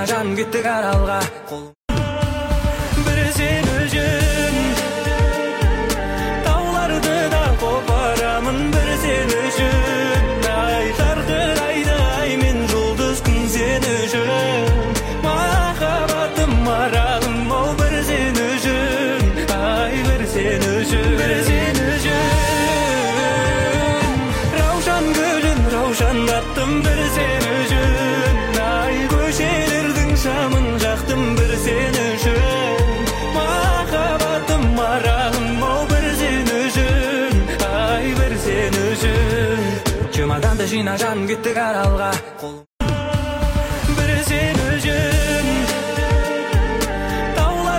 жинажан кеттік аралға. Бір сен үшін тауларды да қопарамын, бір сен үшін ай жарқырайды ай мен жұлдыз күн сен үшін. Махаббатым маралым ау бір сен үшін, ай бір сен үшін, бір сен үшін. Раушан гүлін раушандаттым бір сен үшін, ай көшелердің шамын жақтым бір сен үшін. Махаббатым маралым ау бір сен үшін, ай бір сен үшін. Чемоданды жина жан кеттік аралға. Бір сен